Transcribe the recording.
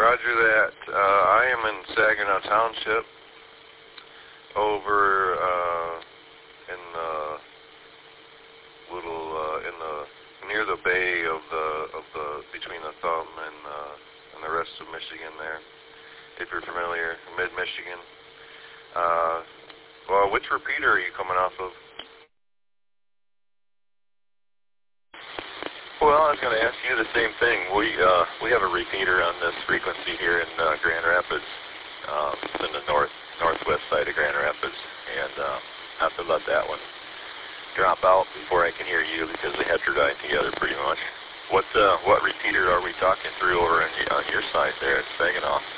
Roger that. I am in Saginaw Township, over in the little near the bay of the between the Thumb and the rest of Michigan there. If you're familiar, mid-Michigan. Well, which repeater are you coming off of? Well, I was going to ask you the same thing. We have a repeater on this frequency here in Grand Rapids. It's in the northwest side of Grand Rapids, and I have to let that one drop out before I can hear you because they heterodyne together pretty much. What repeater are we talking through over on your side there at Saginaw?